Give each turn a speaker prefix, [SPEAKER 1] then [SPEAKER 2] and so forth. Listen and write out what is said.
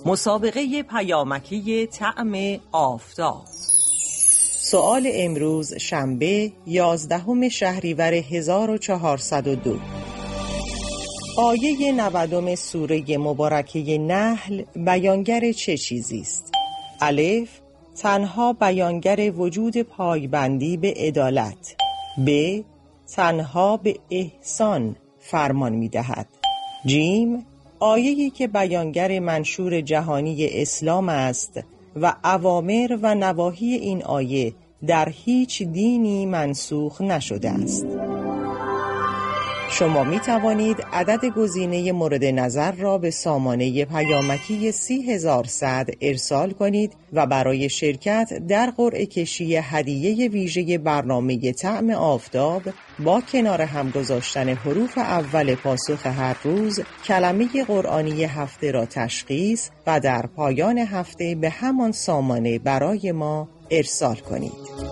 [SPEAKER 1] مسابقه پیامکی طعم آفتاب.
[SPEAKER 2] سوال امروز شنبه 11 شهریور 1402. آیه 90 سوره مبارکه نحل بیانگر چه چیزی است؟ الف، تنها بیانگر وجود پایبندی به عدالت. ب، تنها به احسان فرمان می دهد. جیم، آیه‌ای که بیانگر منشور جهانی اسلام است و اوامر و نواهی این آیه در هیچ دینی منسوخ نشده است. شما می توانید عدد گزینه مورد نظر را به سامانه پیامکی 30100 ارسال کنید و برای شرکت در قرعه کشی هدیه ویژه برنامه طعم آفتاب با کنار هم گذاشتن حروف اول پاسخ هر روز کلمه قرآنی هفته را تشخیص و در پایان هفته به همان سامانه برای ما ارسال کنید.